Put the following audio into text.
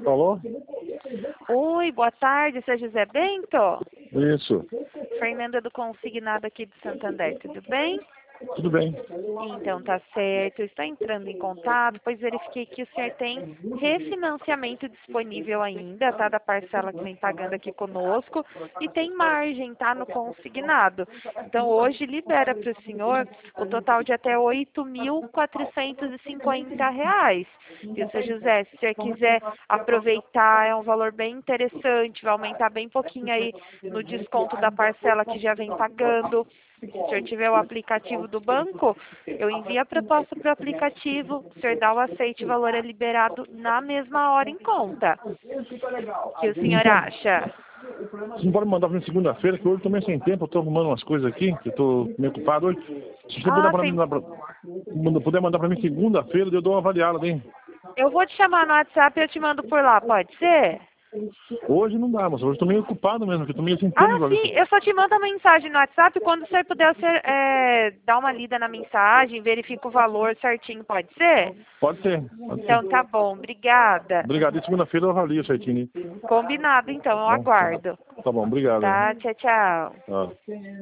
Alô? Oi, boa tarde, seu José Bento? Isso. Fernanda do Consignado aqui de Santander, tudo bem? Tudo bem. Então, tá certo. Eu estou entrando em contato, pois verifiquei que o senhor tem refinanciamento disponível ainda, tá? Da parcela que vem pagando aqui conosco. E tem margem, tá? No consignado. Então, hoje libera para o senhor o total de até R$ 8.450. Viu, seu José? Se o senhor quiser aproveitar, é um valor bem interessante, vai aumentar bem pouquinho aí no desconto da parcela que já vem pagando. Se o senhor tiver o aplicativo do banco, eu envio a proposta para o aplicativo, o senhor dá o aceite, o valor é liberado na mesma hora em conta. O que o senhor acha? Você não pode mandar para mim segunda-feira, que hoje eu tô meio sem tempo, eu tô arrumando umas coisas aqui, que eu tô meio ocupado hoje. Se você puder, Tem... puder mandar para mim segunda-feira, eu dou uma avaliada, hein? Eu vou te chamar no WhatsApp e eu te mando por lá, pode ser? Hoje não dá, mas hoje eu tô meio ocupado mesmo, que eu tô meio sem tempo. Sim, eu só te mando a mensagem no WhatsApp, quando o senhor puder, você dá uma lida na mensagem, verifica o valor certinho, pode ser? Pode ser. Então tá bom, obrigada. Obrigado. E segunda-feira eu avalio certinho. Combinado, então, eu Bom, aguardo. tá bom, obrigado. Tá, tchau, tchau. Tá.